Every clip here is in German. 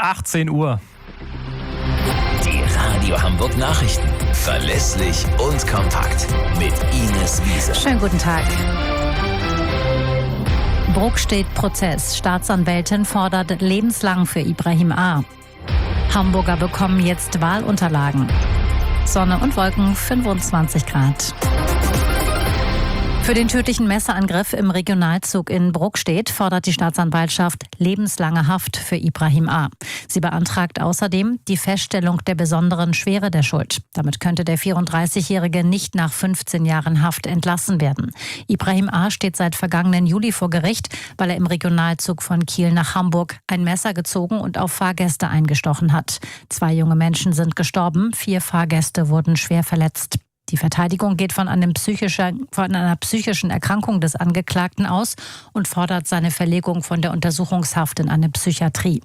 18 Uhr. Die Radio Hamburg Nachrichten. Verlässlich und kompakt. Mit Ines Wiese. Schönen guten Tag. Brokstedt-Prozess. Staatsanwältin fordert lebenslang für Ibrahim A. Hamburger bekommen jetzt Wahlunterlagen. Sonne und Wolken, 25 Grad. Für den tödlichen Messerangriff im Regionalzug in Brokstedt fordert die Staatsanwaltschaft lebenslange Haft für Ibrahim A. Sie beantragt außerdem die Feststellung der besonderen Schwere der Schuld. Damit könnte der 34-Jährige nicht nach 15 Jahren Haft entlassen werden. Ibrahim A. steht seit vergangenen Juli vor Gericht, weil er im Regionalzug von Kiel nach Hamburg ein Messer gezogen und auf Fahrgäste eingestochen hat. 2 junge Menschen sind gestorben, 4 Fahrgäste wurden schwer verletzt. Die Verteidigung geht von einer psychischen Erkrankung des Angeklagten aus und fordert seine Verlegung von der Untersuchungshaft in eine Psychiatrie.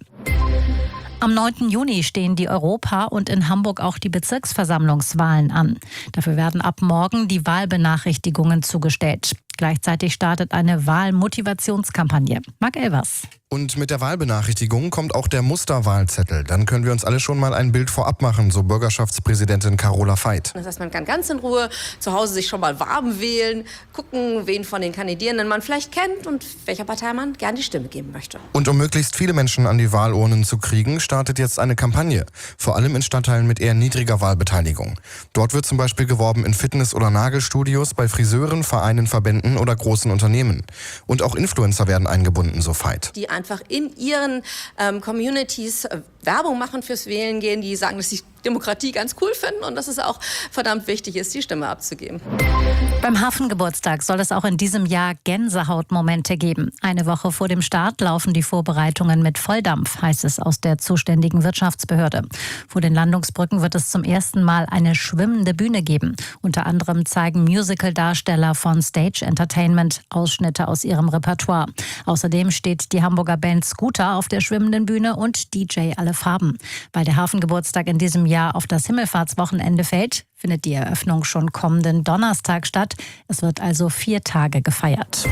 Am 9. Juni stehen die Europa- und in Hamburg auch die Bezirksversammlungswahlen an. Dafür werden ab morgen die Wahlbenachrichtigungen zugestellt. Gleichzeitig startet eine Wahlmotivationskampagne. Marc Elvers. Und mit der Wahlbenachrichtigung kommt auch der Musterwahlzettel. Dann können wir uns alle schon mal ein Bild vorab machen, so Bürgerschaftspräsidentin Carola Veit. Das heißt, man kann ganz in Ruhe zu Hause sich schon mal warm wählen, gucken, wen von den Kandidierenden man vielleicht kennt und welcher Partei man gern die Stimme geben möchte. Und um möglichst viele Menschen an die Wahlurnen zu kriegen, startet jetzt eine Kampagne. Vor allem in Stadtteilen mit eher niedriger Wahlbeteiligung. Dort wird zum Beispiel geworben in Fitness- oder Nagelstudios, bei Friseuren, Vereinen, Verbänden oder großen Unternehmen. Und auch Influencer werden eingebunden, so Veit. Die einfach in ihren Communities Werbung machen fürs Wählen gehen, die sagen, dass sie Demokratie ganz cool finden und dass es auch verdammt wichtig ist, die Stimme abzugeben. Beim Hafengeburtstag soll es auch in diesem Jahr Gänsehautmomente geben. Eine Woche vor dem Start laufen die Vorbereitungen mit Volldampf, heißt es aus der zuständigen Wirtschaftsbehörde. Vor den Landungsbrücken wird es zum ersten Mal eine schwimmende Bühne geben. Unter anderem zeigen Musical-Darsteller von Stage Entertainment Ausschnitte aus ihrem Repertoire. Außerdem steht die Hamburger Band Scooter auf der schwimmenden Bühne und DJ Alle Farben. Weil der Hafengeburtstag in diesem Jahr auf das Himmelfahrtswochenende fällt, findet die Eröffnung schon kommenden Donnerstag statt. Es wird also 4 Tage gefeiert.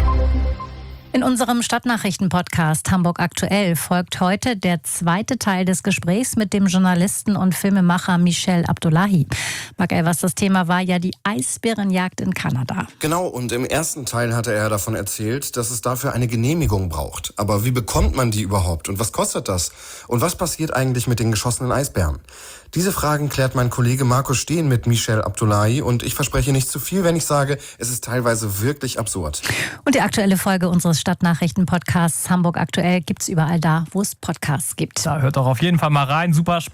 In unserem Stadtnachrichten-Podcast Hamburg aktuell folgt heute der 2. Teil des Gesprächs mit dem Journalisten und Filmemacher Michel Abdullahi. Marc Elvers, das Thema war ja die Eisbärenjagd in Kanada. Genau, und im ersten Teil hatte er davon erzählt, dass es dafür eine Genehmigung braucht. Aber wie bekommt man die überhaupt und was kostet das? Und was passiert eigentlich mit den geschossenen Eisbären? Diese Fragen klärt mein Kollege Markus Steen mit Michel Abdullahi und ich verspreche nicht zu viel, wenn ich sage, es ist teilweise wirklich absurd. Und die aktuelle Folge unseres Stadtnachrichten-Podcasts Hamburg aktuell gibt's überall da, wo es Podcasts gibt. Da hört doch auf jeden Fall mal rein. Super spannend.